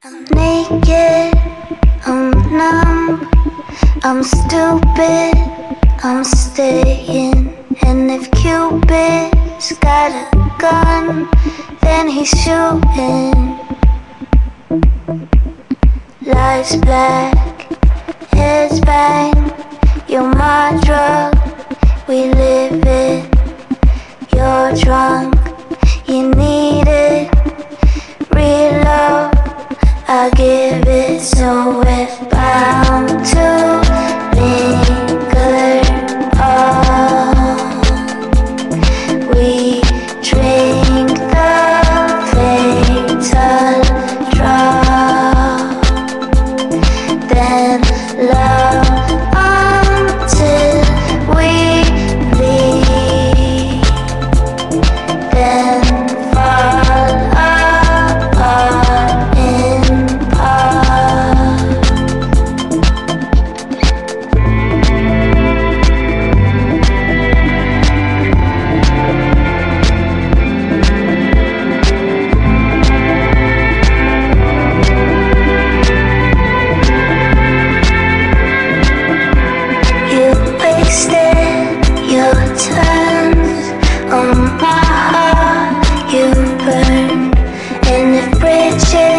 I'm naked, I'm numb, I'm stupid, I'm staying. And if Cupid's got a gun, then he's shooting. Lights black, heads bang, you're my drug, we live it. You're drunk, you need it. Real love, I give it, so we're bound to linger on. We drink the fatal drop, then love until we bleed, then fall apart in part. You wasted your turns on my heart, you burn. And if bridges